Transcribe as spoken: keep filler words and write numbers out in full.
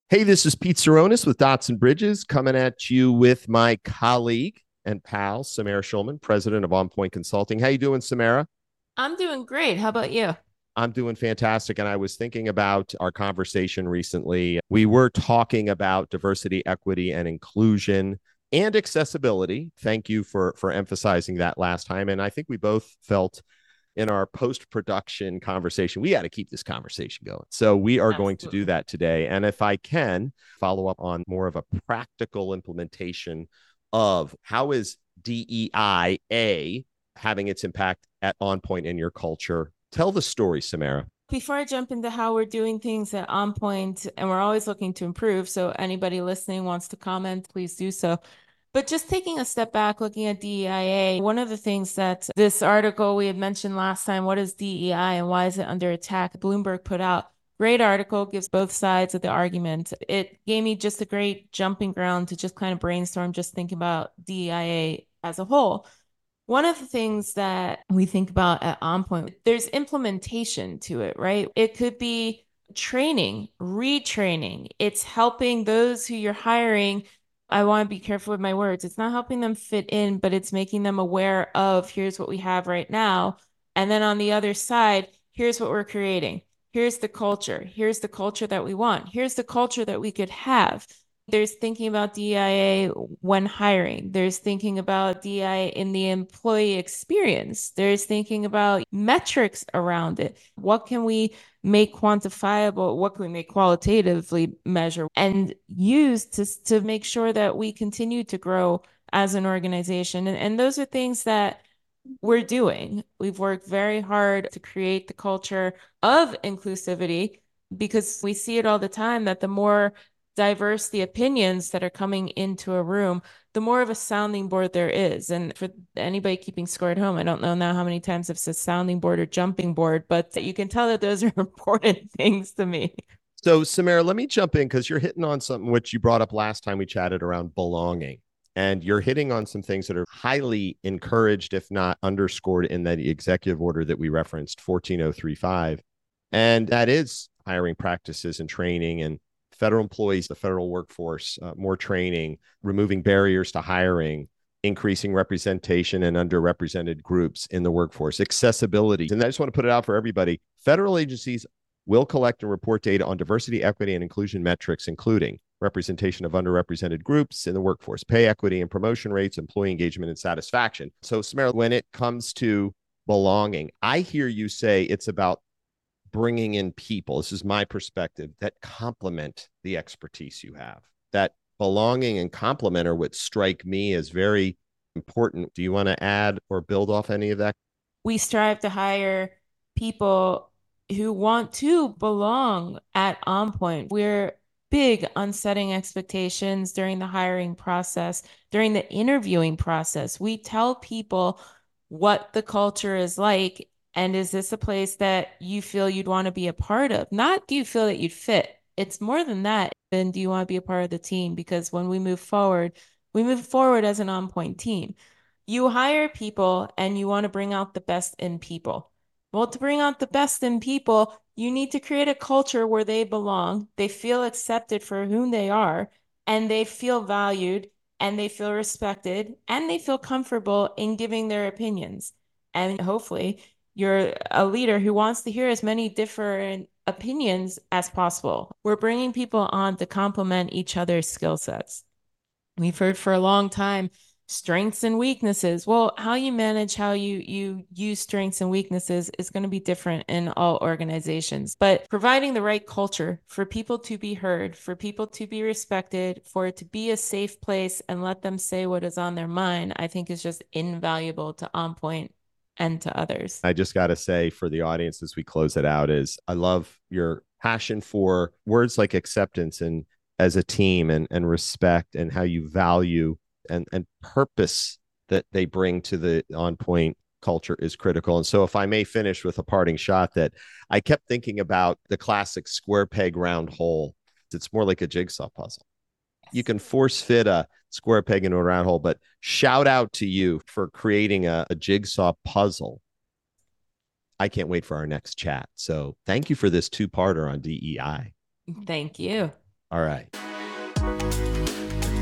Hey, this is Pete Saronis with Dots and Bridges coming at you with my colleague and pal, Samara Schulman, president of On Point Consulting. How you doing, Samara? I'm doing great. How about you? I'm doing fantastic. And I was thinking about our conversation recently. We were talking about diversity, equity, and inclusion and accessibility. Thank you for for emphasizing that last time. And I think we both felt in our post production conversation, we got to keep this conversation going. So we are going to do Absolutely. that today. And if I can follow up on more of a practical implementation of how is D E I A having its impact at On Point in your culture? Tell the story, Samara. Before I jump into how we're doing things at On Point, and we're always looking to improve, so anybody listening wants to comment, please do so. But just taking a step back, looking at D E I A, one of the things that this article we had mentioned last time, what is D E I and why is it under attack? Bloomberg put out. Great article, gives both sides of the argument. It gave me just a great jumping ground to just kind of brainstorm, just think about D E I A as a whole. One of the things that we think about at OnPoint, there's implementation to it, right? It could be training, retraining. It's helping those who you're hiring. I want to be careful with my words. It's not helping them fit in, but it's making them aware of here's what we have right now. And then on the other side, here's what we're creating. Here's the culture. Here's the culture that we want. Here's the culture that we could have. There's thinking about D E I A when hiring. There's thinking about D E I A in the employee experience. There's thinking about metrics around it. What can we make quantifiable? What can we make qualitatively measure and use to, to make sure that we continue to grow as an organization? And, and those are things that we're doing. We've worked very hard to create the culture of inclusivity because we see it all the time that the more diverse the opinions that are coming into a room, the more of a sounding board there is. And for anybody keeping score at home, I don't know now how many times I've said sounding board or jumping board, but you can tell that those are important things to me. So, Samara, let me jump in because you're hitting on something which you brought up last time we chatted around belonging. And you're hitting on some things that are highly encouraged, if not underscored, in that executive order that we referenced, fourteen oh three five. And that is hiring practices and training and federal employees, the federal workforce, uh, more training, removing barriers to hiring, increasing representation and underrepresented groups in the workforce, accessibility. And I just want to put it out for everybody. Federal agencies will collect and report data on diversity, equity, and inclusion metrics, including representation of underrepresented groups in the workforce, pay equity and promotion rates, employee engagement, and satisfaction. So, Samara, when it comes to belonging, I hear you say it's about bringing in people. This is my perspective that complement the expertise you have. That belonging and complement are what strike me as very important. Do you want to add or build off any of that? We strive to hire people who want to belong at On Point. We're big on setting expectations during the hiring process, during the interviewing process. We tell people what the culture is like. And is this a place that you feel you'd want to be a part of? Not do you feel that you'd fit? It's more than that. And do you want to be a part of the team? Because when we move forward, we move forward as an on point team. You hire people and you want to bring out the best in people. Well, to bring out the best in people, you need to create a culture where they belong, they feel accepted for whom they are, and they feel valued and they feel respected and they feel comfortable in giving their opinions. And hopefully, you're a leader who wants to hear as many different opinions as possible. We're bringing people on to complement each other's skill sets. We've heard for a long time strengths and weaknesses. Well, how you manage how you you use strengths and weaknesses is going to be different in all organizations. But providing the right culture for people to be heard, for people to be respected, for it to be a safe place and let them say what is on their mind, I think is just invaluable to On Point and to others. I just got to say for the audience as we close it out is I love your passion for words like acceptance and as a team and, and respect and how you value and, and purpose that they bring to the on point culture is critical. And so if I may finish with a parting shot that I kept thinking about the classic square peg round hole. It's more like a jigsaw puzzle. You can force fit a square peg into a round hole, but shout out to you for creating a, a jigsaw puzzle. I can't wait for our next chat. So thank you for this two parter on D E I. Thank you. All right.